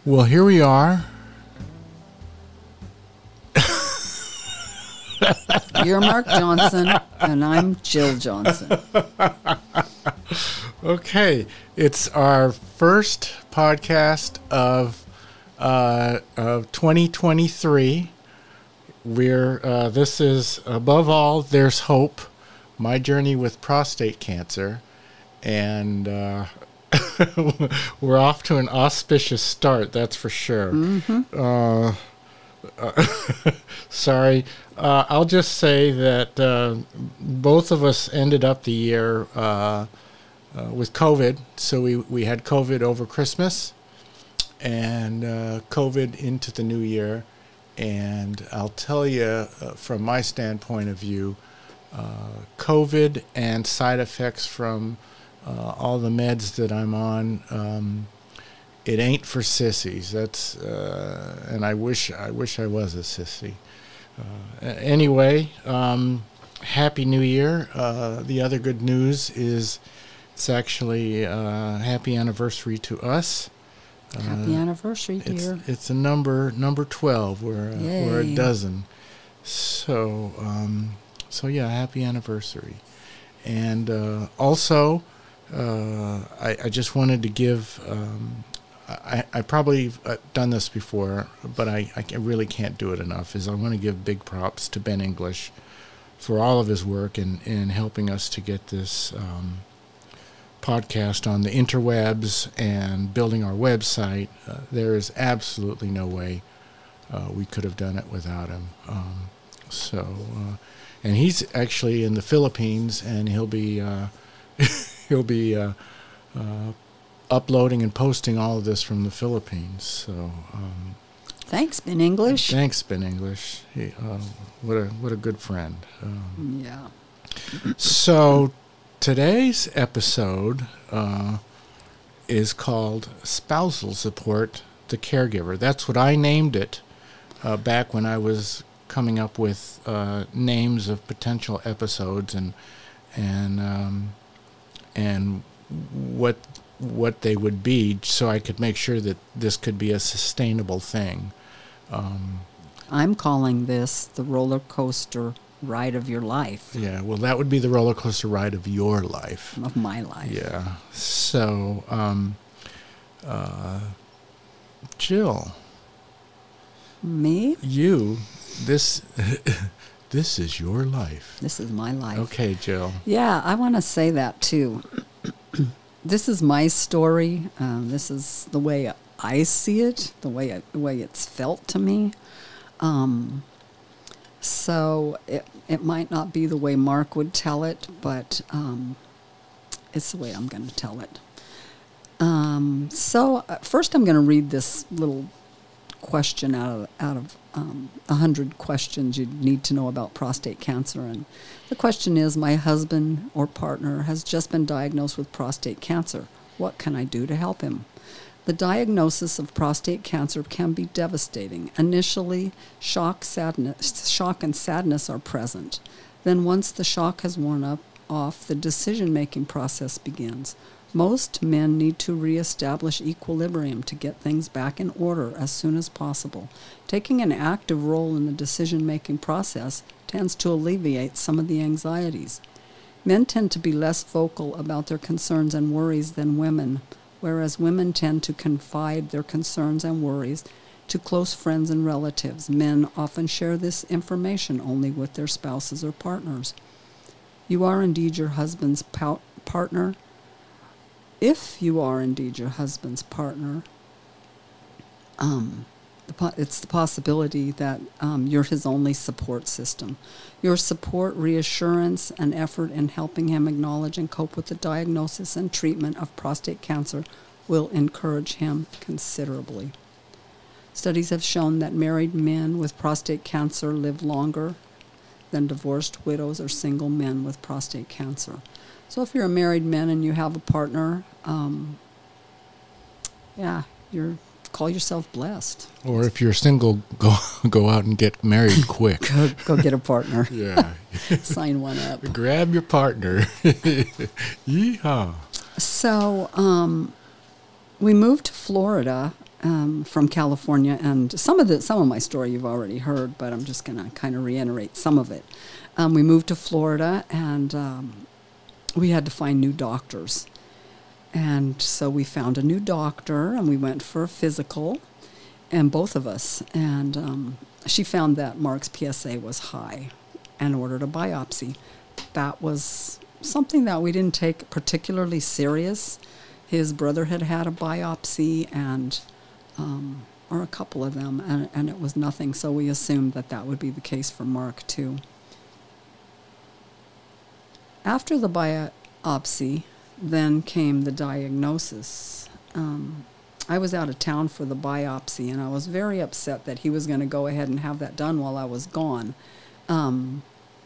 Well, here we are. You're Mark Johnson, and I'm Jill Johnson. Okay, it's our first podcast of 2023. This is Above All, There's Hope, my journey with prostate cancer, and we're off to an auspicious start, that's for sure. Mm-hmm. Sorry. I'll just say that both of us ended up the year with COVID. So we had COVID over Christmas and COVID into the new year. And I'll tell you, from my standpoint of view, COVID and side effects from all the meds that I'm on, it ain't for sissies. That's and I wish I was a sissy. Anyway, Happy New Year. The other good news is it's actually happy anniversary to us. Happy anniversary, dear. It's a number 12. We're a dozen. So yeah, happy anniversary. And also, I just wanted to give. I probably done this before, but I really can't do it enough, is I want to give big props to Ben English for all of his work in helping us to get this podcast on the interwebs and building our website. There is absolutely no way we could have done it without him. And he's actually in the Philippines, and he'll be uploading and posting all of this from the Philippines. So Thanks, Ben English. Thanks, Ben English. What a good friend. Yeah. So today's episode is called Spousal Support, the Caregiver. That's what I named it back when I was coming up with names of potential episodes and what they would be, so I could make sure that this could be a sustainable thing. I'm calling this the roller coaster ride of your life. Yeah, well, that would be the roller coaster ride of your life. Of my life. Yeah. So, Jill. Me? You. This is your life. This is my life. Okay, Jill. Yeah, I want to say that too. This is my story. This is the way I see it, the way it's felt to me. So it might not be the way Mark would tell it, but it's the way I'm going to tell it. So first I'm going to read this little question out of 100 questions you'd need to know about prostate cancer. And the question is, my husband or partner has just been diagnosed with prostate cancer. What can I do to help him? The diagnosis of prostate cancer can be devastating. Initially, shock and sadness are present. Then once the shock has worn off, the decision-making process begins. Most men need to reestablish equilibrium to get things back in order as soon as possible. Taking an active role in the decision-making process tends to alleviate some of the anxieties. Men tend to be less vocal about their concerns and worries than women, whereas women tend to confide their concerns and worries to close friends and relatives. Men often share this information only with their spouses or partners. You are indeed your husband's partner. If you are indeed your husband's partner, it's the possibility that you're his only support system. Your support, reassurance, and effort in helping him acknowledge and cope with the diagnosis and treatment of prostate cancer will encourage him considerably. Studies have shown that married men with prostate cancer live longer than divorced widows or single men with prostate cancer. So if you're a married man and you have a partner, call yourself blessed. Or if you're single, go out and get married quick. Go get a partner. Yeah. Sign one up. Grab your partner. Yeehaw. So we moved to Florida from California, and some of my story you've already heard, but I'm just going to kind of reiterate some of it. We moved to Florida, and we had to find new doctors. And so we found a new doctor, and we went for a physical, and both of us. And she found that Mark's PSA was high and ordered a biopsy. That was something that we didn't take particularly serious. His brother had had a biopsy, and or a couple of them, and it was nothing. So we assumed that that would be the case for Mark, too. After the biopsy, then came the diagnosis. I was out of town for the biopsy, and I was very upset that he was going to go ahead and have that done while I was gone. And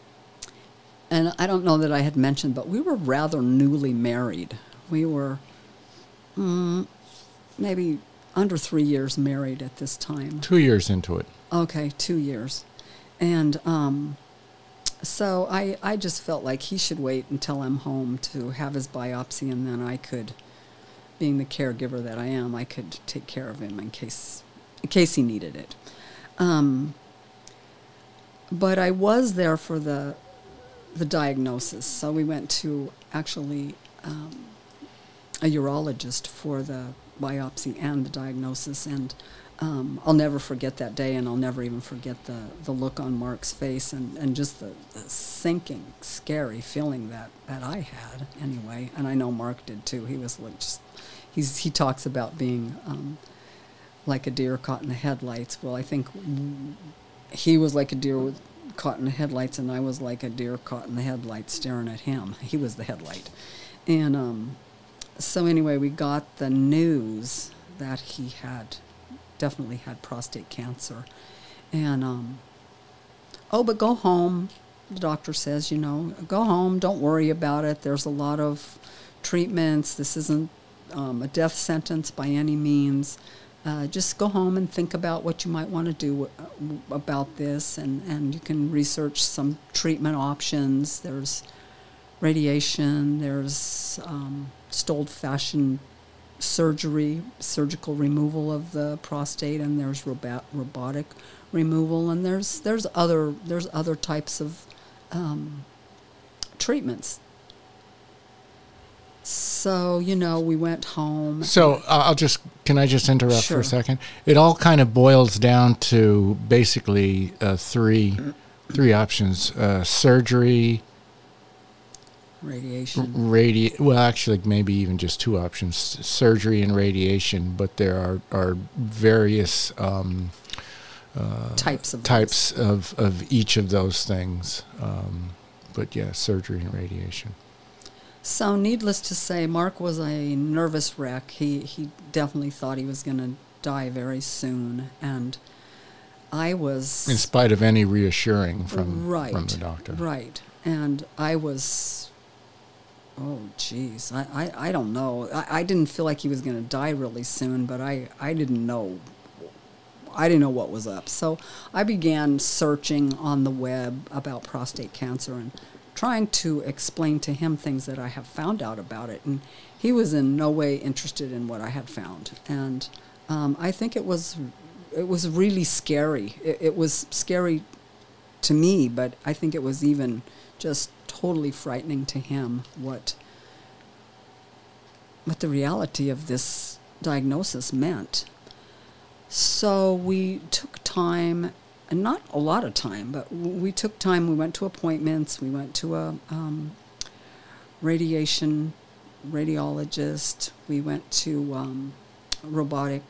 I don't know that I had mentioned, but we were rather newly married. We were maybe under 3 years married at this time. 2 years into it. Okay, 2 years. And so I just felt like he should wait until I'm home to have his biopsy, and then I could, being the caregiver that I am, I could take care of him in case he needed it. But I was there for the diagnosis. So we went to actually a urologist for the biopsy and the diagnosis, and I'll never forget that day, and I'll never even forget the look on Mark's face, and just the sinking, scary feeling that I had anyway, and I know Mark did too. He was like he talks about being like a deer caught in the headlights. Well, I think he was like a deer caught in the headlights, and I was like a deer caught in the headlights staring at him. He was the headlight. And so anyway, we got the news that he definitely had prostate cancer. And, but go home. The doctor says, go home. Don't worry about it. There's a lot of treatments. This isn't a death sentence by any means. Just go home and think about what you might want to do about this, and you can research some treatment options. There's radiation, there's just old-fashioned surgical removal of the prostate, and there's robotic removal, and there's other types of treatments. So, we went home. So can I just interrupt Sure. for a second? It all kind of boils down to basically three options: surgery, radiation, well, actually, maybe even just two options: surgery and radiation. But there are various types of each of those things. But yeah, surgery and radiation. So needless to say, Mark was a nervous wreck. He definitely thought he was going to die very soon, and I was... In spite of any reassuring from the doctor. Right. And I was... Oh, geez. I don't know. I didn't feel like he was going to die really soon, but I didn't know. I didn't know what was up. So I began searching on the web about prostate cancer and trying to explain to him things that I have found out about it. And he was in no way interested in what I had found. And I think it was really scary. It was scary to me, but I think it was even just totally frightening to him what the reality of this diagnosis meant. So we took time, and not a lot of time, but we took time. We went to appointments. We went to a radiologist. We went to a robotic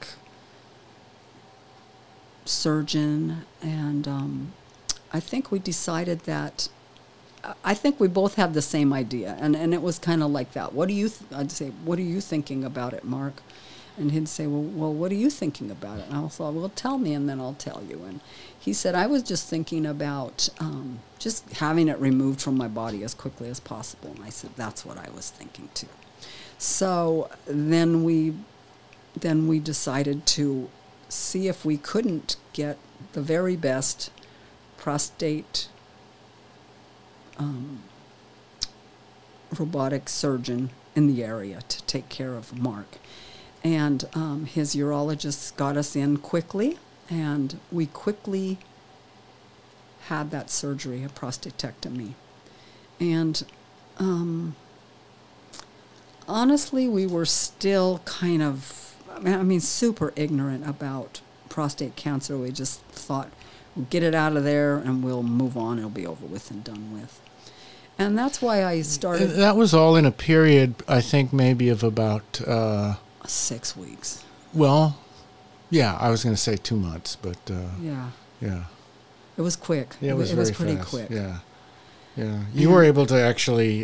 surgeon, and I think we decided that. I think we both had the same idea, and it was kind of like that. I'd say, what are you thinking about it, Mark? And he'd say, well, what are you thinking about it? And I thought, well, tell me, and then I'll tell you. And he said, I was just thinking about just having it removed from my body as quickly as possible. And I said, that's what I was thinking too. So then we decided to see if we couldn't get the very best prostate robotic surgeon in the area to take care of Mark. And his urologist got us in quickly, and we quickly had that surgery, a prostatectomy. And honestly, we were still kind of, super ignorant about prostate cancer. We just thought, we'll get it out of there and we'll move on. It'll be over with and done with. And that's why I started. That was all in a period, I think, maybe of about 6 weeks. Well, yeah, I was going to say 2 months, but Yeah. It was quick. Yeah, it was pretty fast. quick. Yeah. You were able to actually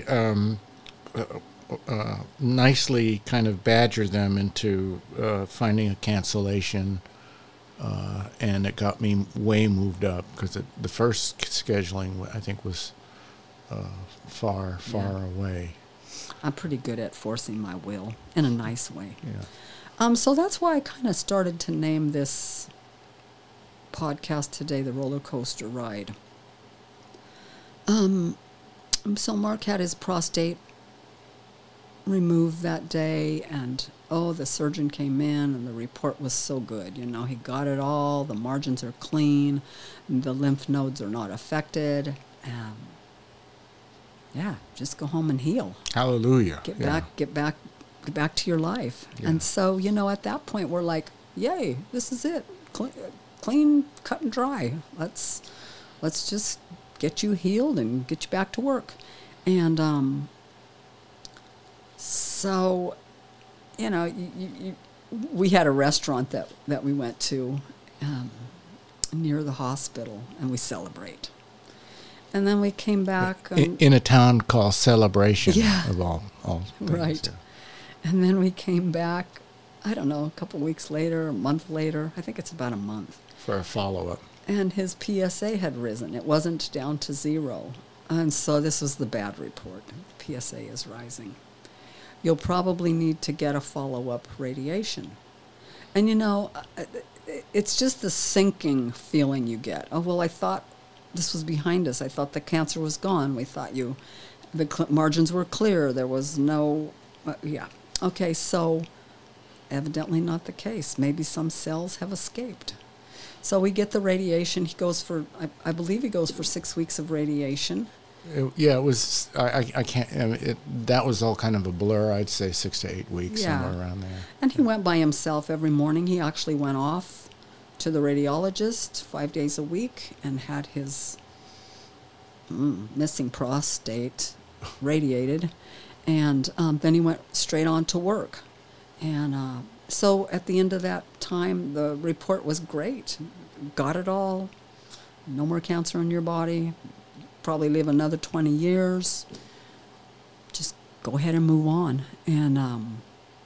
nicely kind of badger them into finding a cancellation, and it got me way moved up because the first scheduling, I think, was far away. I'm pretty good at forcing my will in a nice way. Yeah. So that's why I kind of started to name this podcast today The Roller Coaster Ride. So Mark had his prostate removed that day, and the surgeon came in, and the report was so good. He got it all. The margins are clean. The lymph nodes are not affected. Just go home and heal. Hallelujah. Get back to your life. Yeah. And so, at that point, we're like, yay, this is it. Clean, cut and dry. Let's just get you healed and get you back to work. And so, we had a restaurant that we went to near the hospital, and we celebrate. And then we came back. In a town called Celebration, yeah, of all things. Right. Yeah. And then we came back, I don't know, a couple weeks later, a month later. I think it's about a month. For a follow-up. And his PSA had risen. It wasn't down to 0. And so this was the bad report. The PSA is rising. You'll probably need to get a follow-up radiation. And it's just the sinking feeling you get. Oh, well, I thought this was behind us. I thought the cancer was gone. We thought the margins were clear. There was no, Okay, so evidently not the case. Maybe some cells have escaped. So we get the radiation. He goes for, I believe he goes for 6 weeks of radiation. It was, I can't, that was all kind of a blur. I'd say 6 to 8 weeks, somewhere around there. And he went by himself every morning. He actually went off to the radiologist 5 days a week and had his missing prostate radiated. And then he went straight on to work. And so at the end of that time, the report was great. Got it all. No more cancer in your body. Probably live another 20 years. Just go ahead and move on. And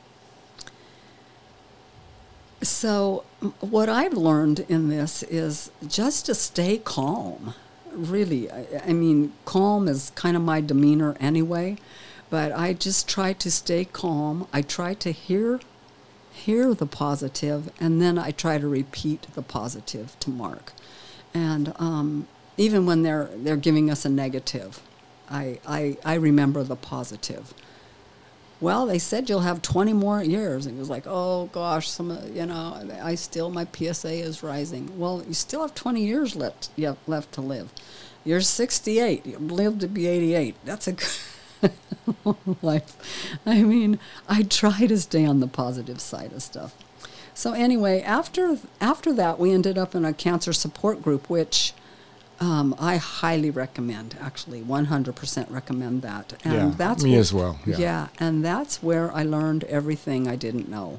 so what I've learned in this is just to stay calm. Really, I mean, calm is kind of my demeanor anyway. But I just try to stay calm. I try to hear the positive, and then I try to repeat the positive to Mark. And even when they're giving us a negative, I remember the positive. Well, they said you'll have 20 more years. It was like, oh gosh, my PSA is rising. Well, you still have 20 years left to live. You're 68. You'll live to be 88. That's a good life. I mean, I try to stay on the positive side of stuff. So anyway, after that, we ended up in a cancer support group, which I highly recommend, actually, 100% recommend that. And that's me as well. Yeah, and that's where I learned everything I didn't know.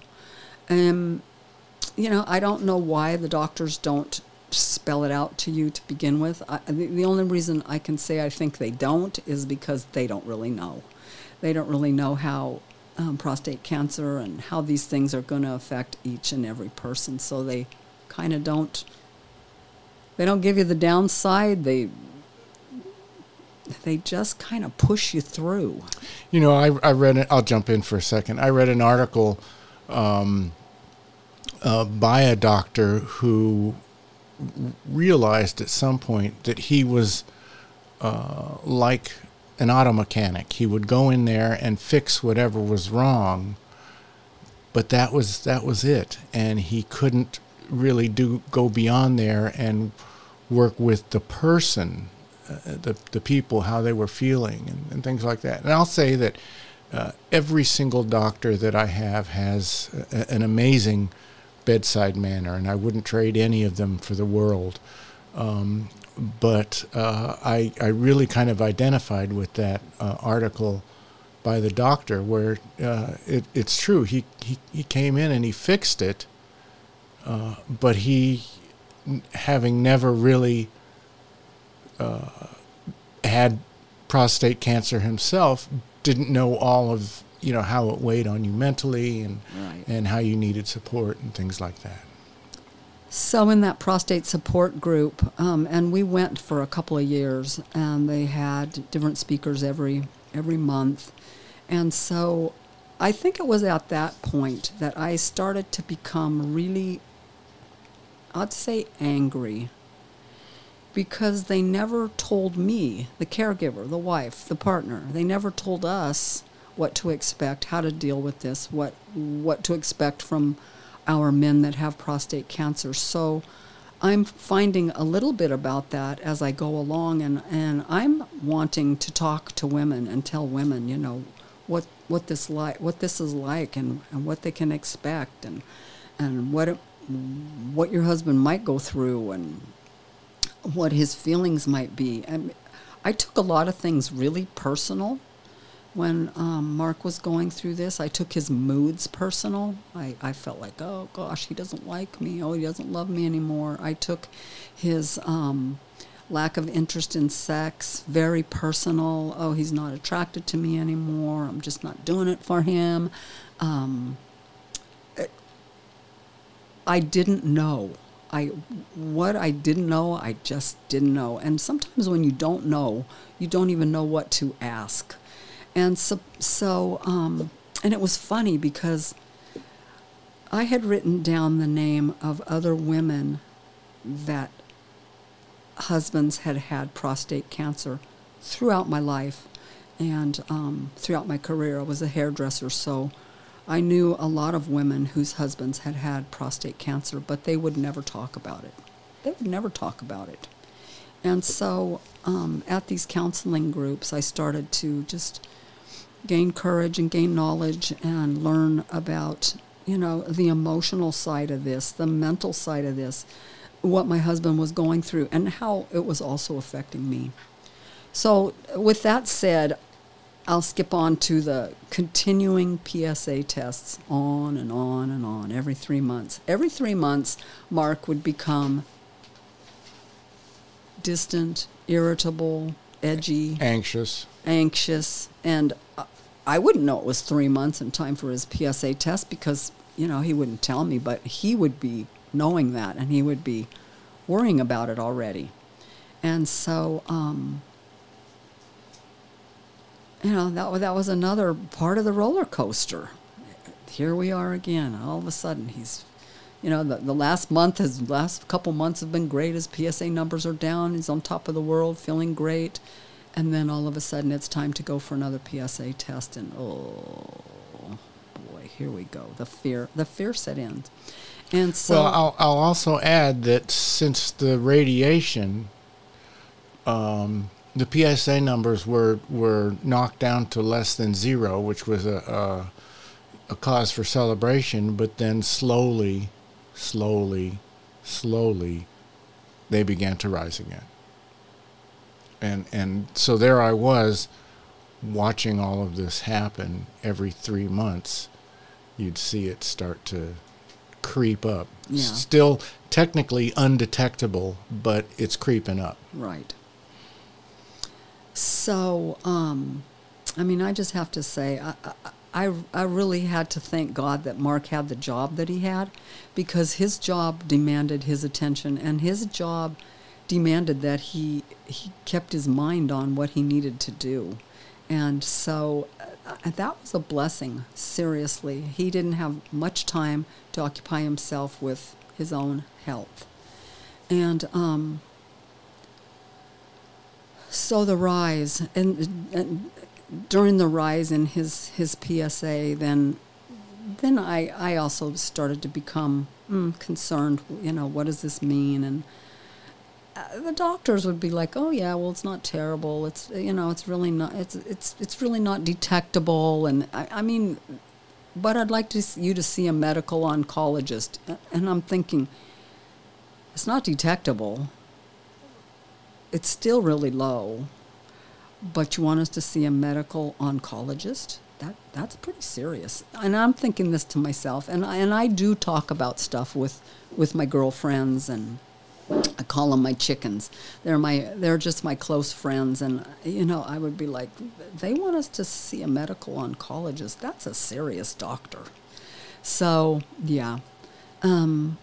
I don't know why the doctors don't spell it out to you to begin with. The only reason I can say I think they don't is because they don't really know. They don't really know how prostate cancer and how these things are going to affect each and every person. So they kind of don't. They don't give you the downside. They just kind of push you through. I read it. I'll jump in for a second. I read an article by a doctor who realized at some point that he was like an auto mechanic. He would go in there and fix whatever was wrong, but that was it, and he couldn't really go beyond there and work with the person, the people, how they were feeling, and things like that. And I'll say that every single doctor that I have has an amazing bedside manner, and I wouldn't trade any of them for the world. But I really kind of identified with that article by the doctor, where it's true. He came in and he fixed it, but he, having never really had prostate cancer himself, didn't know all of how it weighed on you mentally, and Right. and how you needed support and things like that. So in that prostate support group, and we went for a couple of years, and they had different speakers every month. And so I think it was at that point that I started to become really, I'd say, angry, because they never told me, the caregiver, the wife, the partner, they never told us what to expect, how to deal with this, what to expect from our men that have prostate cancer. So I'm finding a little bit about that as I go along, and I'm wanting to talk to women and tell women, what this is like, and what they can expect, and what your husband might go through, and what his feelings might be. I took a lot of things really personal when Mark was going through this. I took his moods personal. I felt like, oh gosh, he doesn't like me. Oh, he doesn't love me anymore. I took his lack of interest in sex very personal. Oh, he's not attracted to me anymore. I'm just not doing it for him. I didn't know. What I didn't know, I just didn't know. And sometimes when you don't know, you don't even know what to ask. And so and it was funny because I had written down the name of other women that husbands had had prostate cancer throughout my life, and throughout my career. I was a hairdresser, so I knew a lot of women whose husbands had had prostate cancer, but they would never talk about it. They would never talk about it. And so at these counseling groups, I started to just gain courage and gain knowledge and learn about, the emotional side of this, the mental side of this, what my husband was going through, and how it was also affecting me. So with that said, I'll skip on to the continuing PSA tests, on and on and on, every 3 months. Every 3 months, Mark would become distant, irritable, edgy, Anxious. and I wouldn't know it was 3 months in time for his PSA test because, he wouldn't tell me, but he would be knowing that, and he would be worrying about it already. And so, that was another part of the roller coaster. Here we are again. All of a sudden, he's, the last couple months have been great. His PSA numbers are down. He's on top of the world, feeling great. And then all of a sudden, it's time to go for another PSA test. And oh boy, here we go. The fear set in. And so, well, I'll also add that since the radiation, the PSA numbers were knocked down to less than 0, which was a cause for celebration. But then slowly, they began to rise again. And so there I was, watching all of this happen. Every 3 months, you'd see it start to creep up. Yeah. Still technically undetectable, but it's creeping up. Right. So, I just have to say, I really had to thank God that Mark had the job that he had, because his job demanded his attention, and his job demanded that he kept his mind on what he needed to do. And so that was a blessing, seriously. He didn't have much time to occupy himself with his own health. And so the rise, and during the rise in his PSA, then then I also started to become concerned. What does this mean? And the doctors would be like, "Oh yeah, well it's not terrible. It's really not. It's really not detectable." And I mean, but I'd like you to see a medical oncologist. And I'm thinking, it's not detectable. It's still really low, but you want us to see a medical oncologist? That's pretty serious. And I'm thinking this to myself, and I do talk about stuff with my girlfriends, and I call them my chickens. They're just my close friends, and I would be like, they want us to see a medical oncologist. That's a serious doctor. So yeah, I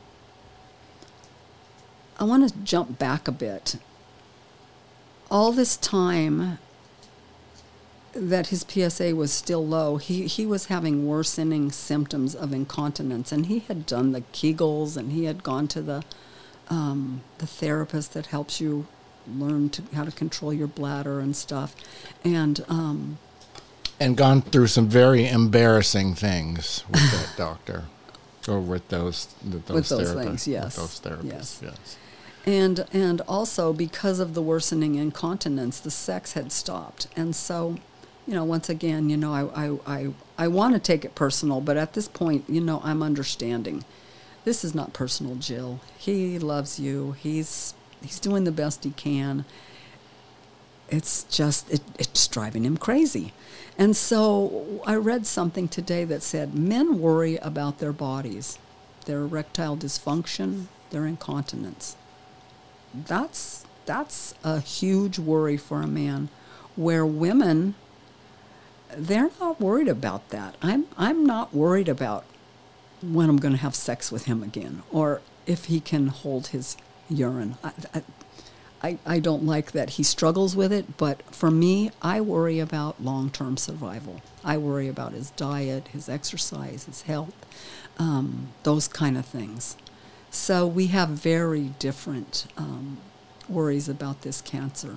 want to jump back a bit. All this time that his PSA was still low, he was having worsening symptoms of incontinence, and he had done the Kegels, and he had gone to the therapist that helps you learn how to control your bladder and stuff, and gone through some very embarrassing things with that doctor, or with those therapists. Things, yes, with those therapists, yes. And also because of the worsening incontinence, the sex had stopped, and so, once again, I want to take it personal, but at this point, I'm understanding. This is not personal, Jill. He loves you. He's doing the best he can. It's just it's driving him crazy. And so I read something today that said men worry about their bodies, their erectile dysfunction, their incontinence. That's a huge worry for a man, where women, they're not worried about that. I'm not worried about when I'm going to have sex with him again, or if he can hold his urine. I don't like that he struggles with it, but for me, I worry about long-term survival. I worry about his diet, his exercise, his health, those kind of things. So we have very different worries about this cancer.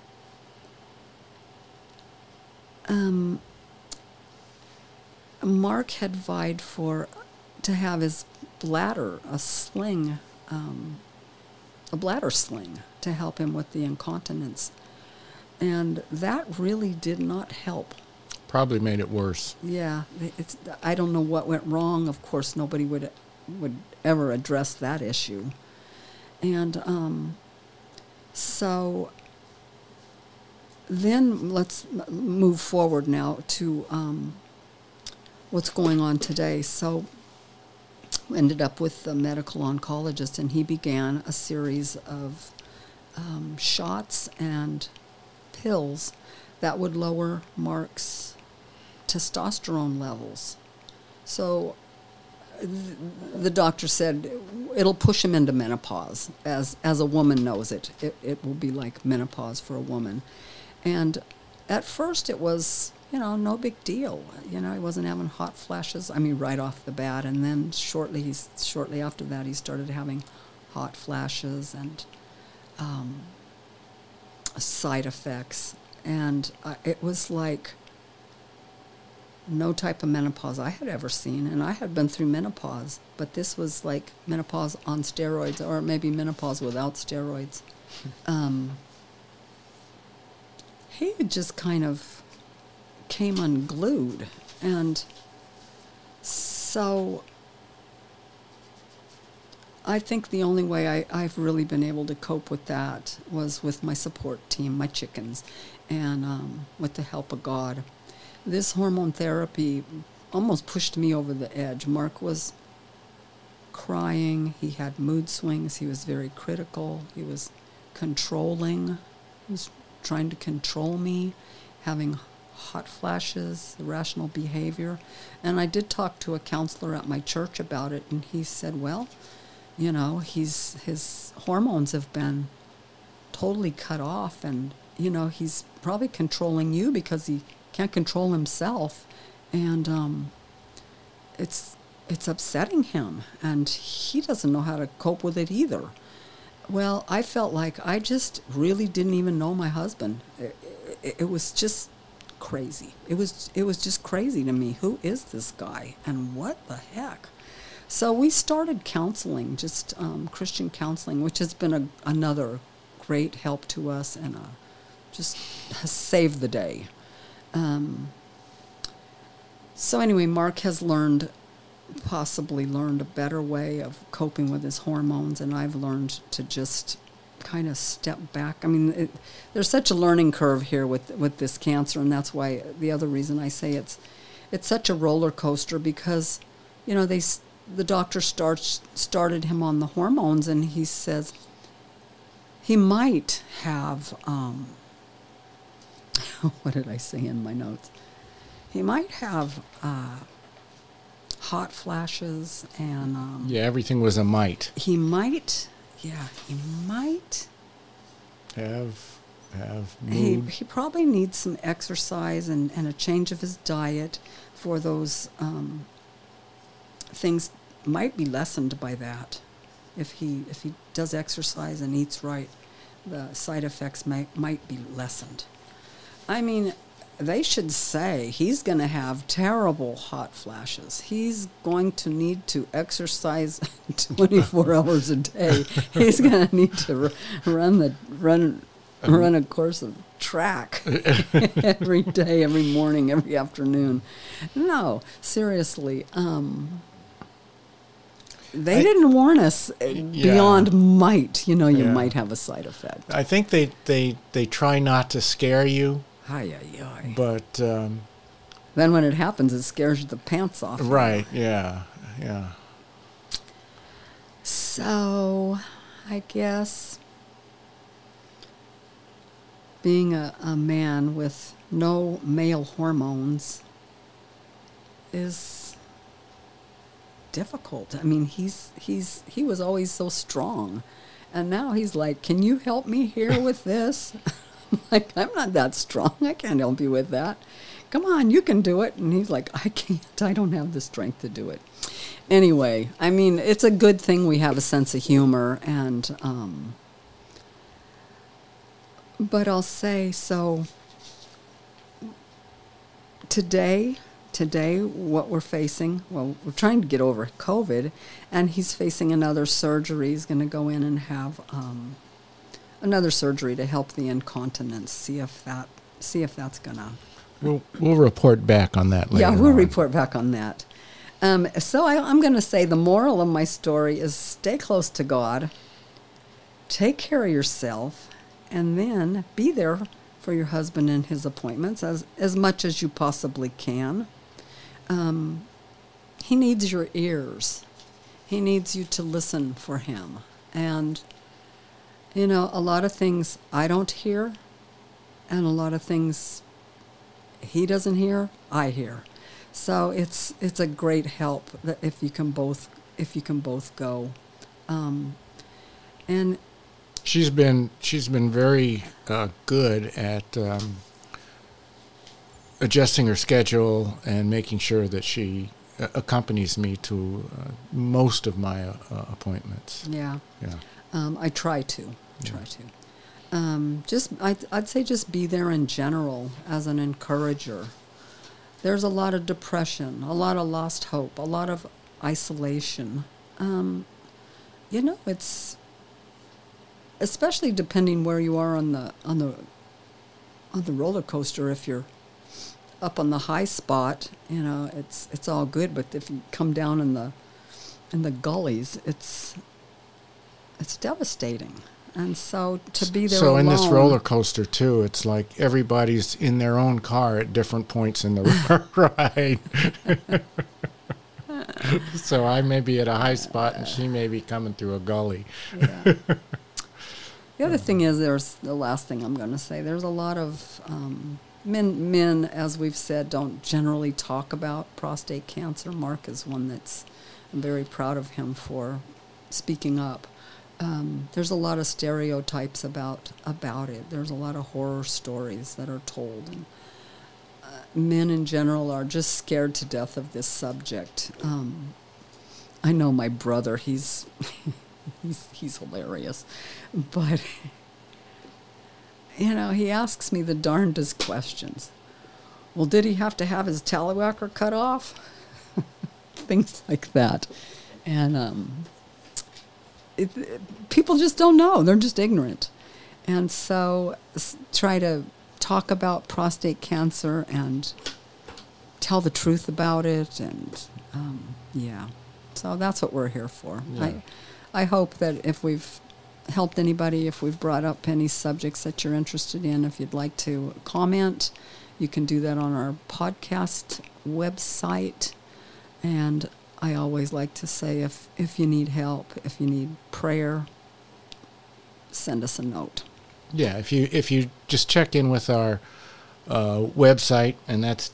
Mark had vied to have his bladder, a bladder sling, to help him with the incontinence. And that really did not help. Probably made it worse. Yeah, I don't know what went wrong. Of course, nobody would ever address that issue. And so then let's move forward now to what's going on today. So we ended up with a medical oncologist, and he began a series of shots and pills that would lower Mark's testosterone levels. So the doctor said it'll push him into menopause. As a woman knows it will be like menopause for a woman. And at first it was, no big deal. He wasn't having hot flashes, right off the bat. And then shortly after that, he started having hot flashes and side effects. And it was like no type of menopause I had ever seen. And I had been through menopause, but this was like menopause on steroids, or maybe menopause without steroids. He just kind of came unglued. And so I think the only way I've really been able to cope with that was with my support team, my chickens, and with the help of God. This hormone therapy almost pushed me over the edge. Mark was crying. He had mood swings. He was very critical. He was controlling. He was trying to control me, having hot flashes, irrational behavior. And I did talk to a counselor at my church about it, and he said, well, his hormones have been totally cut off, and, he's probably controlling you because he can't control himself, and it's upsetting him, and he doesn't know how to cope with it either. Well, I felt like I just really didn't even know my husband. It was just crazy. It was just crazy to me. Who is this guy, and what the heck? So we started counseling, just Christian counseling, which has been another great help to us, and just has saved the day. So anyway, Mark has possibly learned a better way of coping with his hormones, and I've learned to just kind of step back. I mean, there's such a learning curve here with this cancer, and that's why the other reason I say it's such a roller coaster, because, you know, the doctor started him on the hormones, and he says he might have, what did I say in my notes? He might have hot flashes, and yeah, everything was a might. He might have mood. He probably needs some exercise and a change of his diet for those things might be lessened by that. If he does exercise and eats right, the side effects might be lessened. I mean, they should say he's going to have terrible hot flashes. He's going to need to exercise 24 hours a day. He's going to need to run a course of track every day, every morning, every afternoon. No, seriously. They didn't warn us beyond might. You know, you might have a side effect. I think they try not to scare you. Ay, ay, ay. But then when it happens, it scares the pants off. Right, yeah. So, I guess being a man with no male hormones is difficult. I mean, he was always so strong, and now he's like, "Can you help me here with this?" Like, I'm not that strong. I can't help you with that. Come on, you can do it. And he's like, I can't. I don't have the strength to do it. Anyway, I mean, it's a good thing we have a sense of humor. And, but I'll say, so today, what we're facing, well, we're trying to get over COVID, and he's facing another surgery. He's going to go in and have another surgery to help the incontinence. See if that's gonna. We'll report back on that later. Yeah, we'll report back on that. So I'm going to say the moral of my story is stay close to God, take care of yourself, and then be there for your husband in his appointments as much as you possibly can. He needs your ears. He needs you to listen for him. And you know, a lot of things I don't hear, and a lot of things he doesn't hear, I hear. So it's a great help that if you can both go, and she's been very good at adjusting her schedule and making sure that she accompanies me to most of my appointments. Yeah. I try to. I'd say just be there in general as an encourager. There's a lot of depression, a lot of lost hope, a lot of isolation. You know, it's especially depending where you are on the roller coaster. If you're up on the high spot, you know, it's all good. But if you come down in the gullies, it's devastating. And so to be there alone. So in this roller coaster too, it's like everybody's in their own car at different points in the ride. So I may be at a high spot and she may be coming through a gully. Yeah. The other thing is, there's the last thing I'm going to say. There's a lot of men, as we've said, don't generally talk about prostate cancer. Mark is one I'm very proud of him for speaking up. There's a lot of stereotypes about it. There's a lot of horror stories that are told. And, men in general are just scared to death of this subject. I know my brother, he's hilarious. But, you know, he asks me the darndest questions. Well, did he have to have his tallywhacker cut off? Things like that. And people just don't know. They're just ignorant. And so try to talk about prostate cancer and tell the truth about it. And, so that's what we're here for. Yeah. I hope that if we've helped anybody, if we've brought up any subjects that you're interested in, if you'd like to comment, you can do that on our podcast website. And I always like to say, if you need help, if you need prayer, send us a note. Yeah, if you just check in with our website, and that's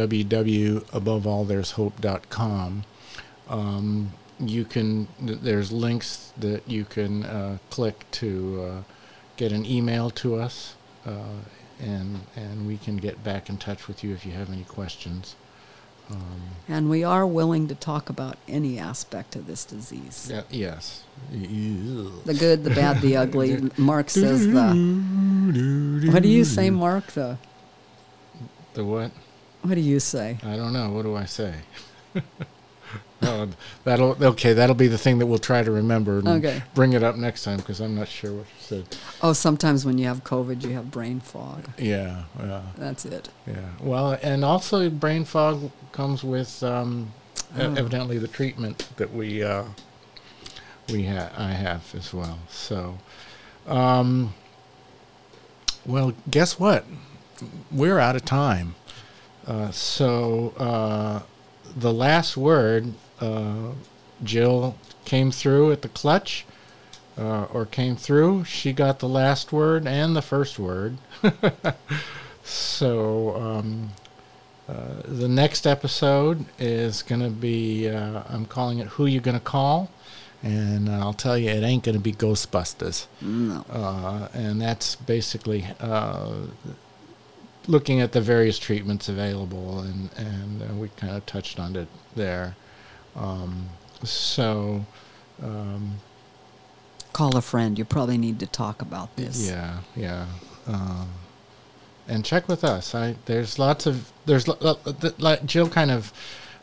www.aboveallthere'shope.com. You can, there's links that you can click to get an email to us, and we can get back in touch with you if you have any questions. And we are willing to talk about any aspect of this disease. Yes. The good, the bad, the ugly. Mark says what do you say, Mark? The what? What do you say? I don't know. What do I say? That'll be the thing that we'll try to remember and bring it up next time, because I'm not sure what you said. Oh, sometimes when you have COVID, you have brain fog. Yeah. That's it. Yeah. Well, and also brain fog comes with evidently the treatment that I have as well. So, well, guess what? We're out of time. So the last word, Jill came through at the clutch, or came through. She got the last word and the first word. So the next episode is going to be, I'm calling it Who You Gonna Call? And I'll tell you, it ain't going to be Ghostbusters. No. And that's basically looking at the various treatments available, and we kind of touched on it there. Call a friend. You probably need to talk about this. Yeah. And check with us. There's like Jill kind of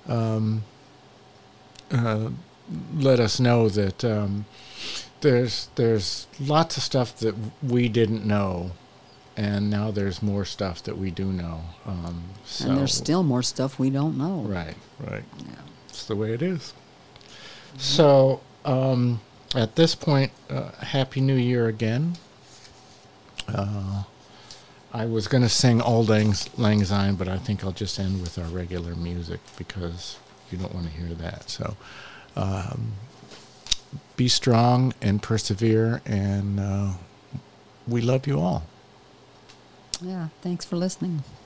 let us know that there's lots of stuff that we didn't know, and now there's more stuff that we do know. And there's still more stuff we don't know. Right. Yeah. It's the way it is. So at this point, Happy New Year again. I was going to sing Auld Lang Syne, but I think I'll just end with our regular music, because you don't want to hear that. So be strong and persevere, and we love you all. Yeah, thanks for listening.